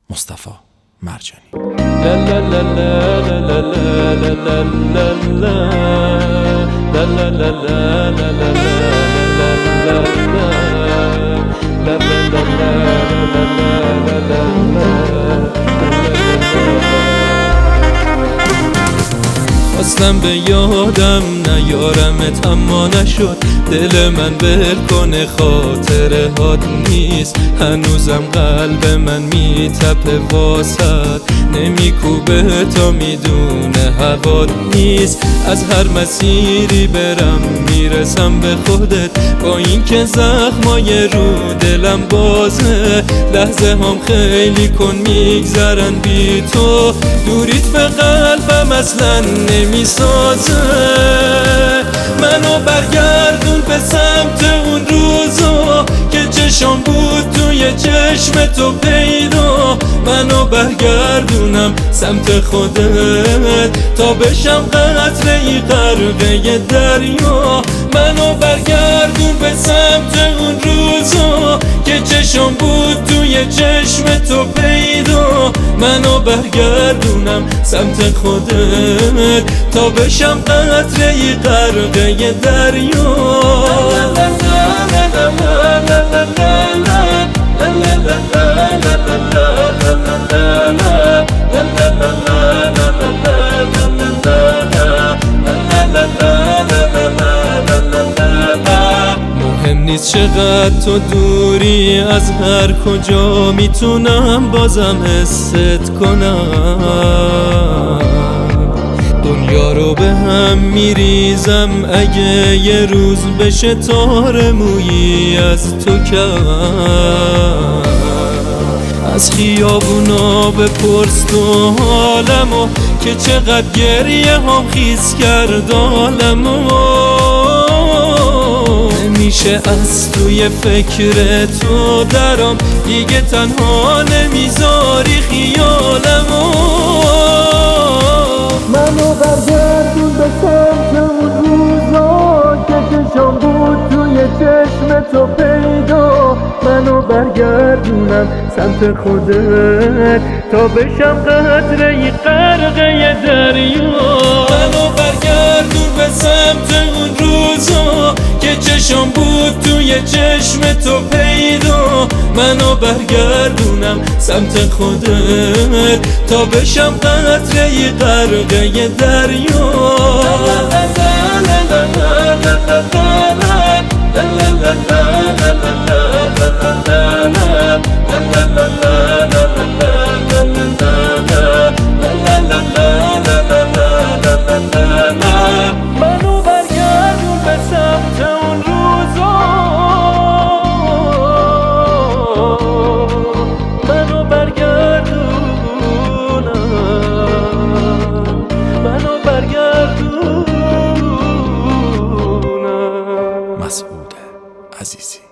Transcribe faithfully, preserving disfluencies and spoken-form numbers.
مصطفی مرجانی. خواستم به یادم نیارمت اما نشد، دل من ول کنه خاطره هات نیست، هنوزم قلب من میتپه واسد، نمیکوبه تا میدونه هوات نیست. از هر مسیری برم میرسم به خودت، با این که زخمای رو دلم بازه، لحظه هم خیلی کن میگذرن بی تو، دوریت به قلبم اصلا نمیسازه. منو برگردون به سمت اون روزا که چشم بود توی چشم تو پیدا، منو برگردونم سمت خودت تا بشم قطره ای غرقه دریا، منو برگردون به سمت اون روزا که چشم بود توی چشم تو پیدا، منو برگردونم سمت خودت تا بشم قطره ای غرقه دریا. مهم نیست چقدر تو دوری، از هر کجا میتونم بازم حست کنم، دنیا رو به هم میریزم اگه یه روز بشه تار مویی از تو کم. از خیابونا بپرس تو حالمو که چقدر گریه هم خیز کرد عالمو، نمیشه از توی فکر تو درام دیگه، تنها نمیذاری خیالمو. منو برگردون به سمت اون روزا که چشم بود توی چشم تو پیدا، منو برگردونم سمت خودت تا بشم قطره ای غرقه دریا، منو برگردون به سمت اون روزا که چشم بود توی چشم تو پیدا، منو برگردونم سمت خودت تا بشم قطره ای غرقه دریا. منو برگردون به سمت اون روزا، منو برگردونم، منو برگردونم. مسعود عزیزی.